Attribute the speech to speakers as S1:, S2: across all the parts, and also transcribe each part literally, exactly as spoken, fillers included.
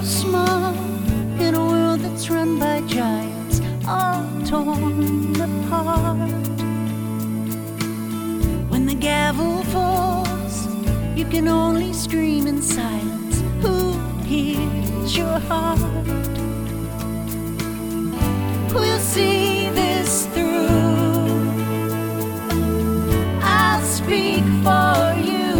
S1: small in a world that's run by giants, all torn apart. When the gavel falls, you can only scream in silence. Who hears your heart? We'll see this through. I'll speak for you.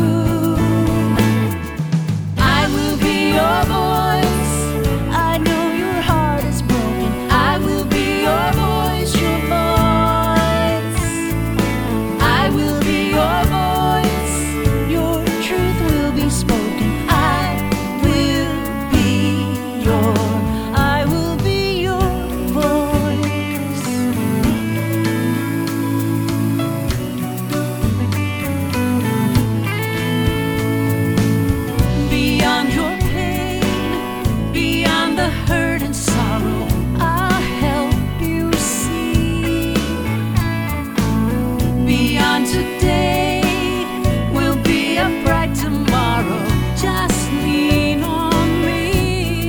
S1: I will be your voice. I know your heart is broken. I will be your voice, your voice. I will be your voice. Your truth will be spoken. I will be your, I will be your voice. Beyond your pain, beyond the hurt and sorrow, I'll help you see. Beyond today will be a bright tomorrow. Just lean on me.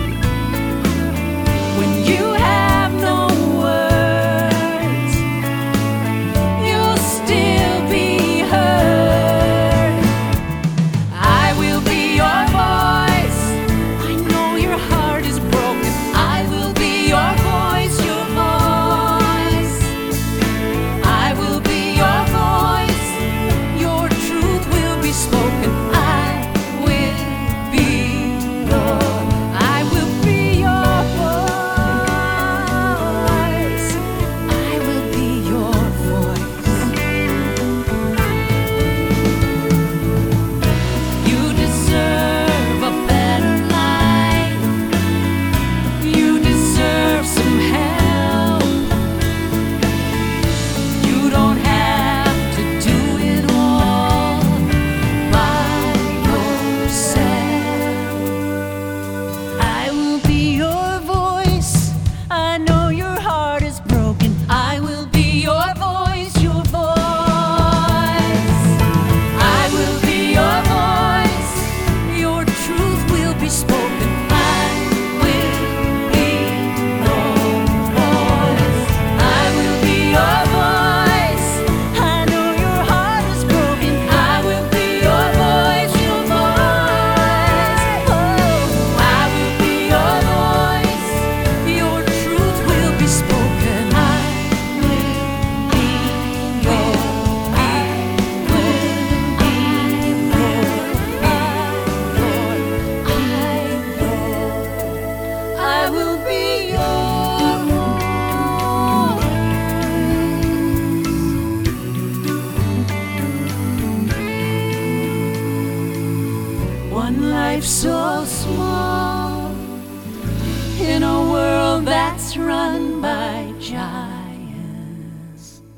S1: When you have no words, you'll still be heard. I will be your voice. I know your heart is broken. I will be your voice, your voice. I will be your voice. Your truth will be spoken. I will be your, I will be your voice. I will be your voice. You deserve a better life. You deserve some help. You don't have to do it all by yourself. I will be your voice. I know your heart is broken. I will be your voice, your voice. I will be your voice. Your truth will be spoken. I will be your voice. I will be your voice. I know your heart is broken. I will be your voice, your voice. Oh, I will be your voice. Your truth will be spoken. I will be your, I will be your, I will be your voice. One life so small in a world that's run by giants.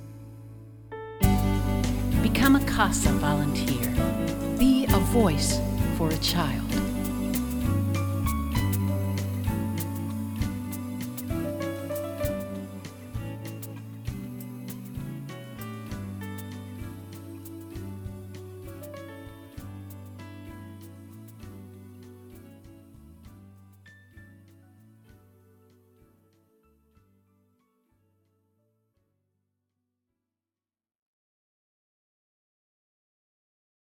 S2: Become a CASA volunteer. Be a voice for a child.